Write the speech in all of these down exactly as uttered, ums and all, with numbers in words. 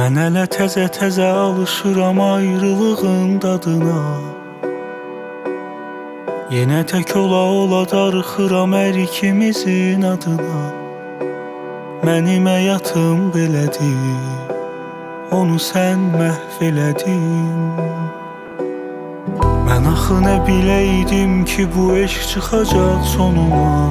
Mən hələ təzə-təzə alışıram ayrılığın dadına. Yenə tək ola-ola darıxıram hər ikimizin adına. Mənim həyatım belədir, onu sən məhv elədin. Mən axı nə biləydim ki, bu eşq çıxacaq sonuna.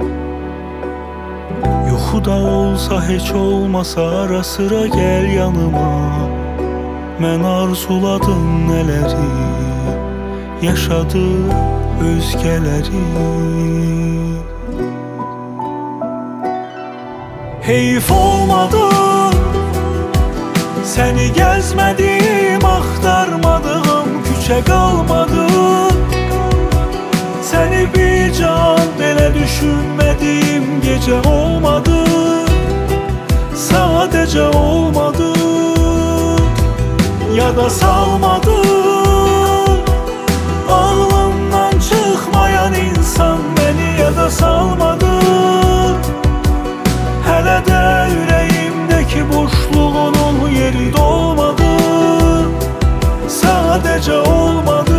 Yuxuda olsa heç olmasa ara sıra gəl yanıma. Mən arzuladım nələri, yaşadı özgələri. Heyf olmadı, səni gəzmədim, axtarmadığım küçə qalmadı. Səni bir can belə düşünmədiyim gecə olmadı. Sadəcə olmadı, yada salmadı. Ağlımdan çıxmayan insan məni yada salmadı. Hələ də ürəyimdəki boşluğunun yeri dolmadı. Sadəcə olmadı.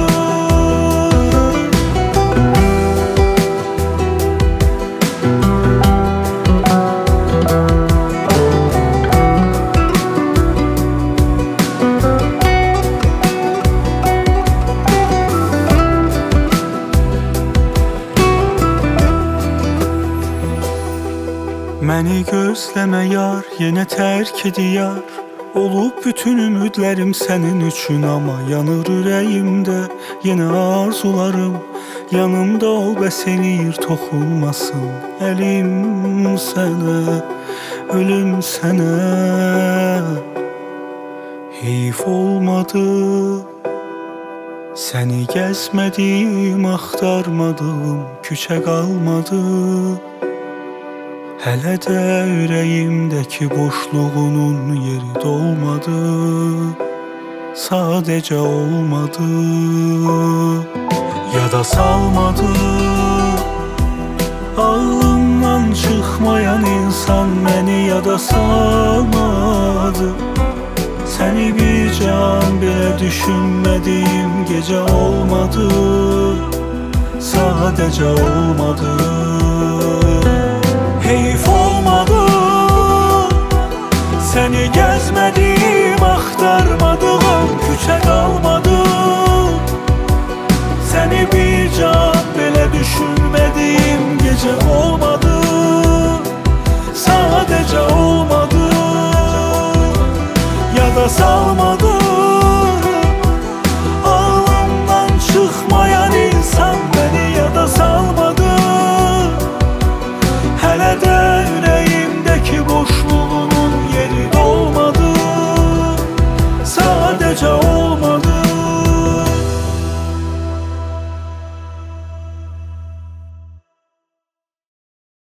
Məni gözləmə yar, yenə tərk ediyar. Olub bütün ümidlərim sənin üçün, amma yanır ürəyimdə yenə arzularım. Yanımda ol, bəs eləyir toxunmasın əlim sənə, ölüm sənə. Heyf olmadı, səni gəzmədim, axtarmadım, küçə qalmadı. Hələ də ürəyimdəki boşluğunun yeri dolmadı. Sadəcə olmadı, yada salmadı. Ağlımdan çıxmayan insan məni yada salmadı. Səni bir can belə düşünmədiyim gecə olmadı. Sadəcə olmadı. Heyf olmadı, səni gəzmədim,